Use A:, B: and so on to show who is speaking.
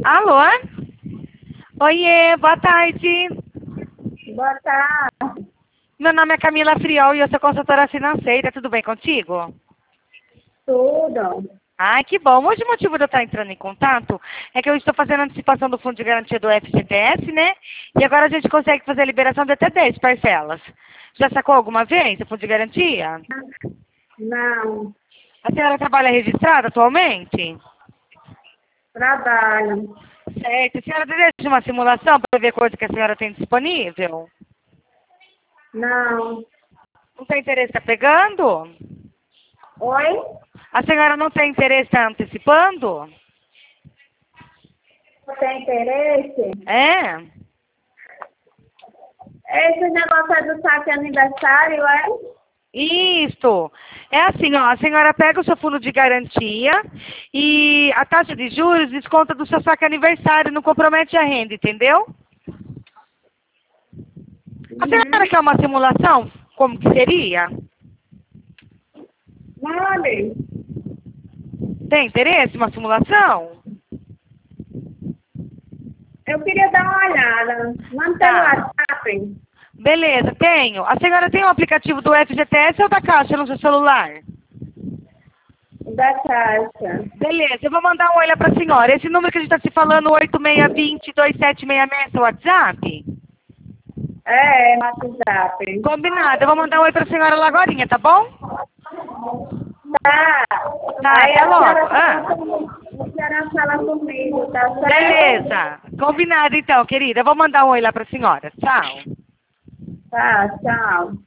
A: Alô? Oiê, boa tarde.
B: Boa tarde.
A: Meu nome é Camila Friol e eu sou consultora financeira. Tudo bem contigo?
B: Tudo.
A: Ai, que bom. Hoje o motivo de eu estar entrando em contato é que eu estou fazendo a antecipação do fundo de garantia do FGTS, né? E agora a gente consegue fazer a liberação de até 10 parcelas. Já sacou alguma vez o fundo de garantia?
B: Não.
A: A senhora trabalha registrada atualmente?
B: Trabalho.
A: Certo. A senhora deseja uma simulação para ver coisa que a senhora tem disponível?
B: Não.
A: Não tem interesse em estar pegando?
B: Oi?
A: A senhora não tem interesse em estar antecipando?
B: Você tem interesse?
A: É?
B: Esse negócio é do saque aniversário, é?
A: Isto. É assim, ó, a senhora pega o seu fundo de garantia e a taxa de juros desconta do seu saque aniversário, não compromete a renda, entendeu? A senhora quer uma simulação? Como que seria?
B: Mande.
A: Tem interesse em uma simulação?
B: Eu queria dar uma olhada. Manda pelo
A: Tá.
B: WhatsApp.
A: Beleza, tenho. A senhora tem o aplicativo do FGTS ou da Caixa no seu celular?
B: Da Caixa.
A: Beleza, eu vou mandar um oi lá pra senhora. Esse número que a gente tá se falando, 8620-2766, é seu WhatsApp?
B: É, WhatsApp.
A: Combinado, eu vou mandar um oi pra senhora lá agorinha, tá bom?
B: Tá.
A: Tá,
B: Aí
A: até
B: a
A: logo.
B: senhora
A: Ah,
B: a senhora fala comigo, tá certo?
A: beleza, combinado então, querida. Eu vou mandar um oi lá pra senhora. Tchau.
B: Tá, tchau.